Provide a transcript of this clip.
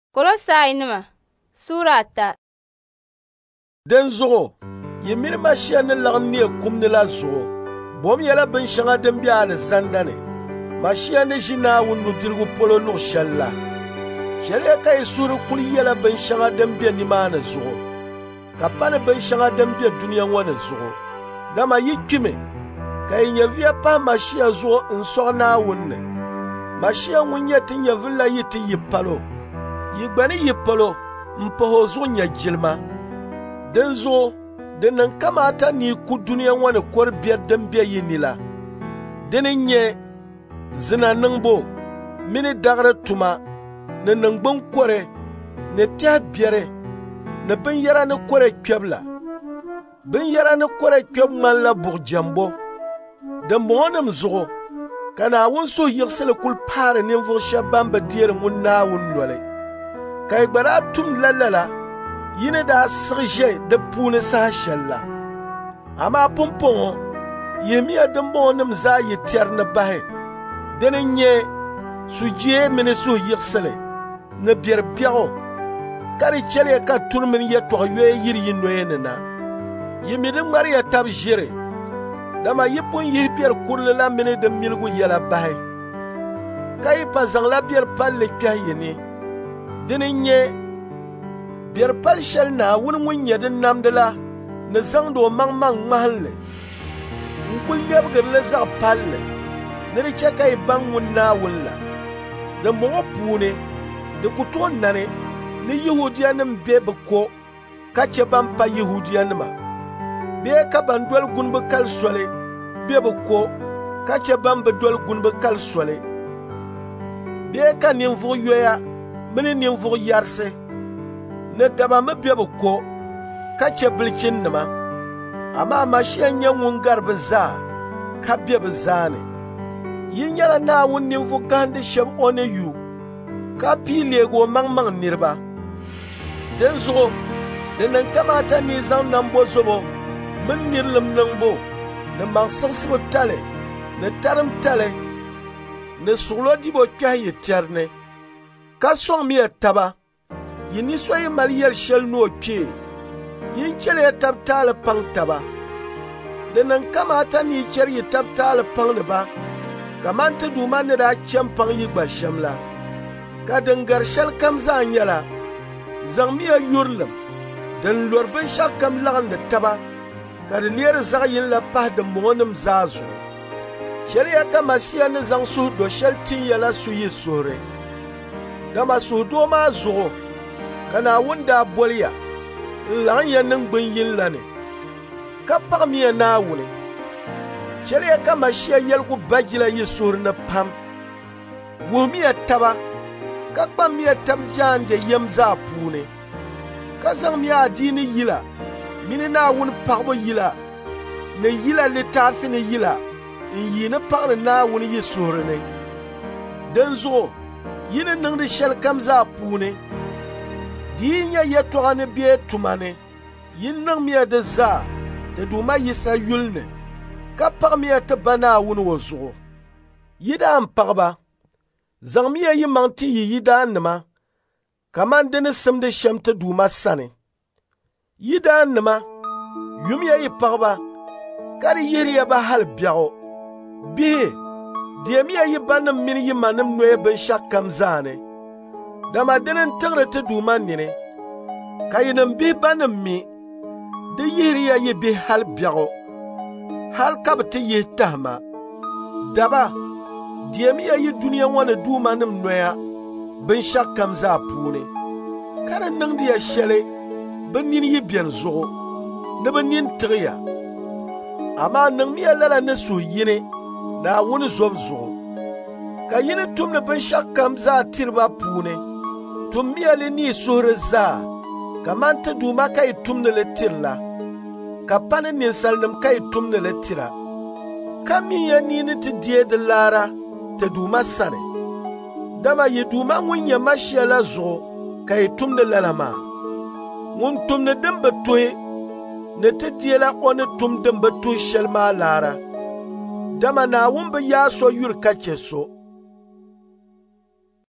Kolosai nima Sura ta Den zugo yimini mashia ne lagam ne kumne la zugo bom yala ben shanga den biya al zandane mashia ne jina wundu dirgu polo no shalla shele kay suru kul yala ben shanga den biya ni mana zugo kapane ben shanga den biya duniya wana zugo dama yikime kay nyavia pa mashia zugo nsona wunne mashia wunya tinya villa yiti yipalo yigbani yipalo mpoho zo nya jilma den zo den nan kamata ni ku duniya wani kor biya dan biya yinila den nye zina nangbo mini dagre tuma na nangbon kore ne tia biere na ben yara ne kore kwebla ben yara ne kore kweb man la bug jambo den bonam zo kana won so yirsele kul pare ne vo shabamba diere mun na won lole kay gbara tum lalala yine da sirje de pune sa shalla ama pompon yemiya dembo nem za yiterne bahe denenye suje mene so yirsele ne bier biago kari chele ka turmin ye to ye yiri yinoyenna yemi de mariya tab jere dama yipun yi bier kurlela mene de milgu yela bahe kay pazang la bier palle kyayeni denenye bier pal shel na wun munya din namdala na zangdo mang mahalle ngul yebgar la zag palle ne ri chaka ibang mun na wulla da mo pune de kuto nane ni yahudiyanum bebe ko kache ban pa yahudiyanuma be ka ban dol gunbu kal sole bebe ko kache ban be dol gunbu kal sole be ka nin fu yoya mini nin fu yarse ne daba me bebe ko kache bilchin nima ama mashiyan yan wungar za ka bebe zane yin yala na wun nin fu gande shab one yu ka pile go mang nirba den zo den nan kamata ni zan nan bozobo min nirlim nan bo ne mang sirsibo tale ne tarim tale ne sulo dibo kyaye terne ka song mi taba yini soyi maliyel shel no ke yin chele tabtale pang taba den nan kamata ni cher yi tabtale pang ne ba kamanta duma ne da champang yi gba shamla ka dangar shal kam za nyala zang miya yurlam dan lorban shak kam lagan da taba ka liyar zagayin la pah da monim zazu shari'a kama siya ne zang su do shal tin yala su yi sore dama su do ma zo kana wunda bolya lan ya nan gbin yin lane ka pak miya na wune shari'a kama siya yalgu bajila yi sore na pam wumiya taba ka kpam miya tab jaan de yem za puune ka zang miya adini yila mini na wun pagbo yila ne yila litafi ne yila in yi ne pagni na wun yi sore ne den zo yini ningdi shel kam za puune di nya yetoga ne biye tumane yin nang miya de za te duma yisa yulne ka pag miya te bana wun wo zugo yida an pagba zang miya yi manti yi yida nima kaman dini simdi shemti duma sani yida nima yumiya yi pagba kari yiriya ba hal biago bihi diemiya yi banim mini yi manim noye bin shak kam zane dama dinin tigri ti duma nini ka yinin bihi banim mi di yiriya yi bihi hal biago hal kabi ti yihi tahama daba diemiya yi duniya wani duma nim noya bin shak kam za puune kada ningdi ya shele bin nin yi bian zugo ni bin nin tigya ama ning miya lala ni su yini na wuni zob zugo ka yini tumni bin shak kam za tirba puune tum miya li ni suhri za kaman ti duma ka yi tumni li tirla ka pani ninsalnim ka yi tumni li tira ka miya nini ti diye di lara te duma sane dama yi duma ŋun ya mashia la zuɣu ka yi tumdi lala maa ŋun tumdi din bi tuhi ni ti diɛ la o ni tum din bi tuhi shɛli maa laara dama Naawuni bi yaa so yuri ka chɛ so